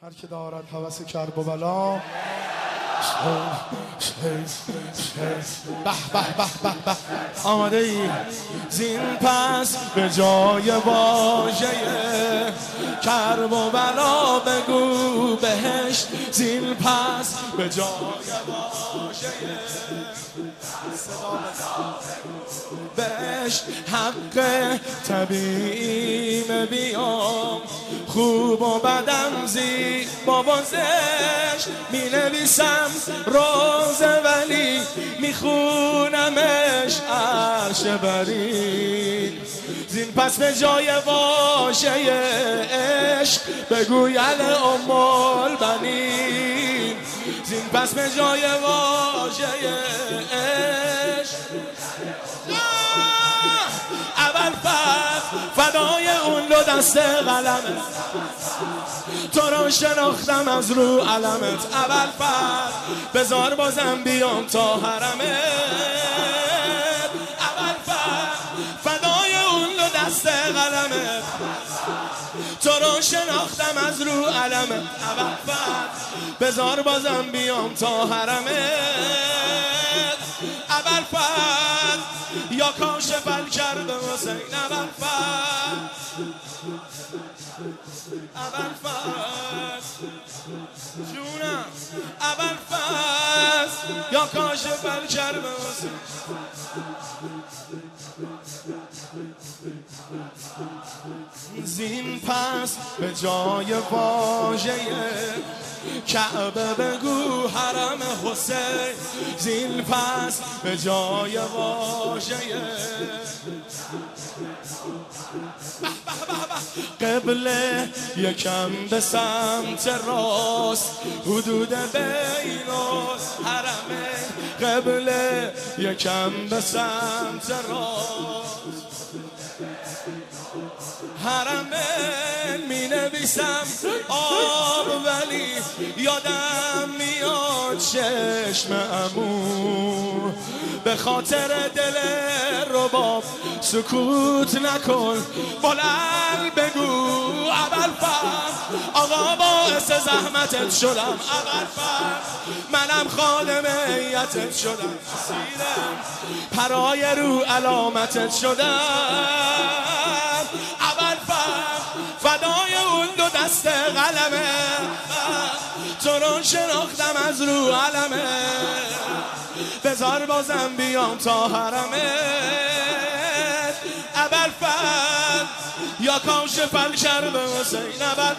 هر که دارد هوس کرب و بلا به به به به به آماده ای زین پس به جای واژه کرب و بلا بگو بهشت زین پس به جای واژه بهشت حق طبیعیم بیام خوب و بدم زیبا و زشت می نویسم روزه ولی می خونمش عرش برین زین پس به جای واژه عشق بگوی ام البنین زین پس به جای واژه عشق اول فدای اون دو دست قلمت تو رو شناختم از رو علمت اول بذار بازم بیام تا حرمت اول فدای اون دو دست قلمت تو رو شناختم از رو علمت اول بذار بازم بیام تا حرمت اول یا کاشف الکرب حسین اول جونم اول یا کاشف الکرب حسین زین پس به جای واژه کعبه بگو حرم حسین زین پس به جای واژه قبله یکم به سمت راست حدود بین الحرمین قبله یکم به سمت راست حرمین می نویسم آب ولی یادم میاد چشم عمو به خاطر دل رباب سکوت نکن بلند بگو اول آقا باعث زحمتت شدم اول منم خادم هیئتت شدم سیرم پرای رو علامتت شدم اول فدای اون دو دست قلمه تو رو شناختم از رو علمه بذار بازم بیام تا حرمه اول یا کاشف الکرب حسین اول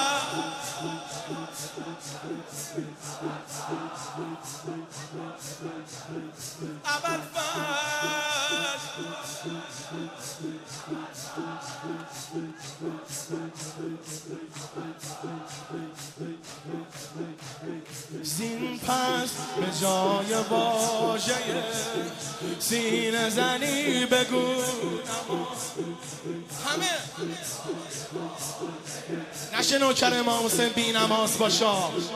اول زین پس به جای واژه سینه زنی بگو همه نشه نوکر امام حسین بی نماز باشا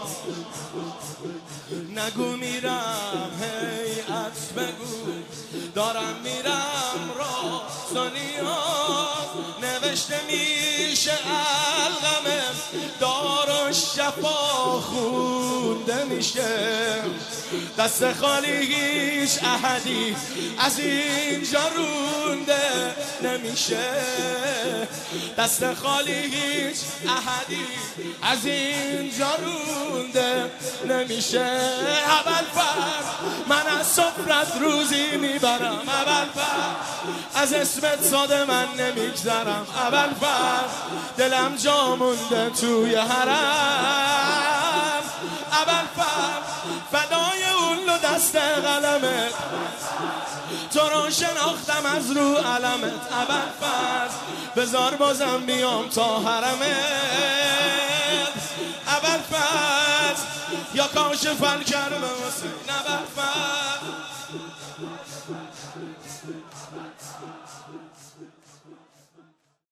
نگو میرم هیئت بگو دارم میرم راست و نیاز نوشته میشه علقمه دار و شفا خونده میشه دست خالی هیچ احدی از اینجا رونده نمیشه دست خالی هیچ احدی از اینجا رونده نمیشه اول من از سفرت روزی میبرم اول از اسمت ساده من نمیگذرم اول دلم جا مونده توی حرم اول فدای اون دو دست قلمت تو رو شناختم از رو علمت اول بذار بازم بیام تا حرمت اول یا کاشف الکرب حسین اول